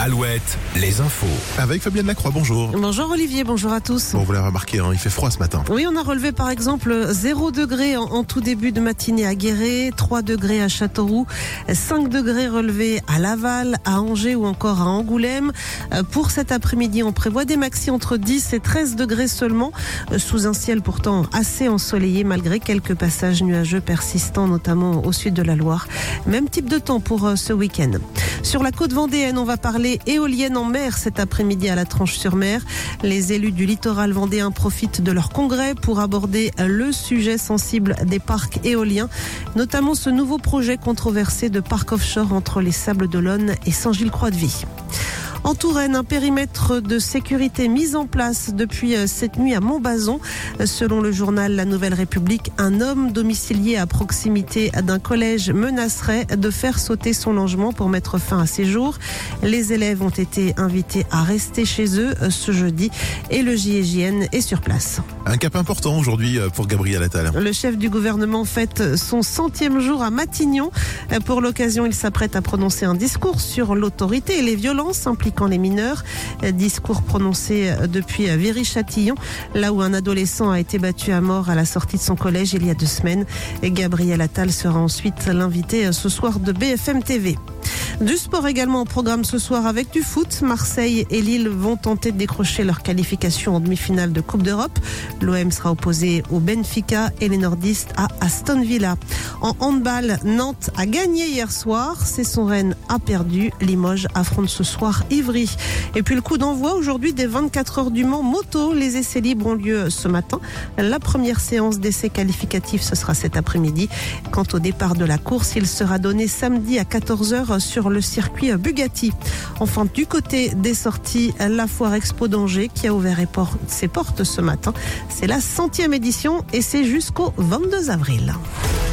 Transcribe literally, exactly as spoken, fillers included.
Alouette, les infos. Avec Fabienne Lacroix, bonjour. Bonjour Olivier, bonjour à tous. Bon, vous l'avez remarqué, hein, il fait froid ce matin. Oui, on a relevé par exemple zéro degré en, en tout début de matinée à Guéret, trois degrés à Châteauroux, cinq degrés relevés à Laval, à Angers ou encore à Angoulême. Pour cet après-midi, on prévoit des maxis entre dix et treize degrés seulement, sous un ciel pourtant assez ensoleillé malgré quelques passages nuageux persistants, notamment au sud de la Loire. Même type de temps pour ce week-end. Sur la côte vendéenne, on va parler éolienne en mer cet après-midi à la Tranche-sur-Mer. Les élus du littoral vendéen profitent de leur congrès pour aborder le sujet sensible des parcs éoliens, notamment ce nouveau projet controversé de parc offshore entre les Sables d'Olonne et Saint-Gilles-Croix-de-Vie. En Touraine, un périmètre de sécurité mis en place depuis cette nuit à Montbazon. Selon le journal La Nouvelle République, un homme domicilié à proximité d'un collège menacerait de faire sauter son logement pour mettre fin à ses jours. Les élèves ont été invités à rester chez eux ce jeudi et le J I G N est sur place. Un cap important aujourd'hui pour Gabriel Attal. Le chef du gouvernement fête son centième jour à Matignon. Pour l'occasion, il s'apprête à prononcer un discours sur l'autorité et les violences impliquant les mineurs. Discours prononcé depuis Viry-Châtillon, là où un adolescent a été battu à mort à la sortie de son collège il y a deux semaines. Et Gabriel Attal sera ensuite l'invité ce soir de B F M T V. Du sport également au programme ce soir avec du foot. Marseille et Lille vont tenter de décrocher leur qualification en demi-finale de Coupe d'Europe. L'O M sera opposé au Benfica et les nordistes à Aston Villa. En handball, Nantes a gagné hier soir. C'est son Rennes a perdu. Limoges affronte ce soir Ivry. Et puis le coup d'envoi aujourd'hui des vingt-quatre heures du Mans moto. Les essais libres ont lieu ce matin. La première séance d'essais qualificatifs, ce sera cet après-midi. Quant au départ de la course, il sera donné samedi à quatorze heures sur le circuit Bugatti. Enfin, du côté des sorties, la foire Expo d'Angers qui a ouvert ses portes ce matin. C'est la centième édition et c'est jusqu'au vingt-deux avril.